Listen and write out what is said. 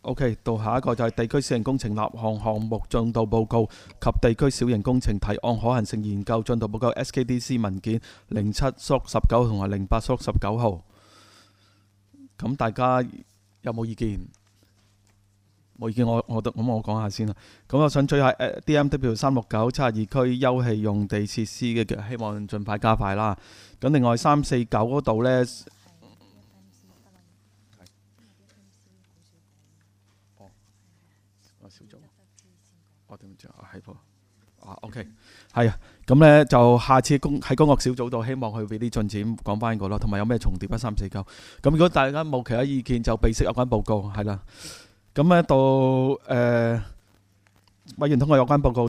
OK， 到下一個就係地區小型工程立項項目進度報告及地區小型工程提案可行性研究進度報告 SKDC 文件07/19同埋08/19號。咁大家有冇意見？冇意見，我講下先啦。咁我想追下DMW 36972區休憩用地設施嘅，希望盡快加快啦。咁另外349嗰度呢，少咗，我點知啊？係噃，OK， 係啊。咁呢就下次喺工作小組度，希望佢俾啲進展講翻個咯，同埋有咩重疊啊349。咁如果大家冇其他意見，就備悉有關報告係啦。咁呢到委員通過有關報告。